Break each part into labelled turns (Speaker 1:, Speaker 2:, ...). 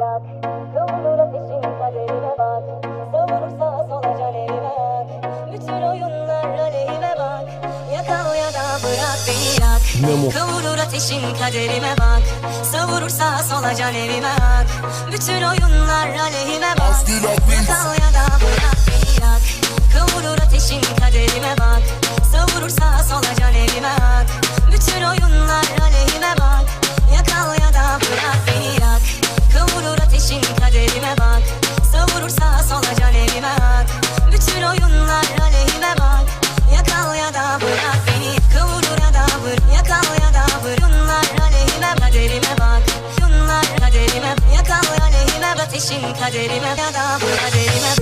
Speaker 1: yak. Kavurur ateşin kaderime bak. Savurursa sola canime bak. Bütün oyunlar aleyhime bak. Yakal ya da bırak beni yak. Kavurur ateşin kaderime bak. Savurursa sola canime bak. Bütün oyunlar aleyhime bak. Yakal ya da bırak beni yak. Kavurur ateşin kaderime bak. Savurursa sola canime bak. Bütün oyunlar aleyhime bak. Yakal ya da bırak beni yak. Kavurur ateşin kaderime bak. Savurursa sola canime bak. Bütün oyunlar aleyhime bak. Yakal ya da bırak beni. Kavurur ya da vur. Yakal ya da vur. Yunlar aleyhime kaderime bak. Yunlar kaderime. Yakal aleyhime ateşin kaderime ya da vur kaderime.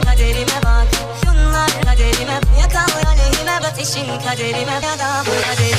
Speaker 1: Kaderime ya da bu kaderime.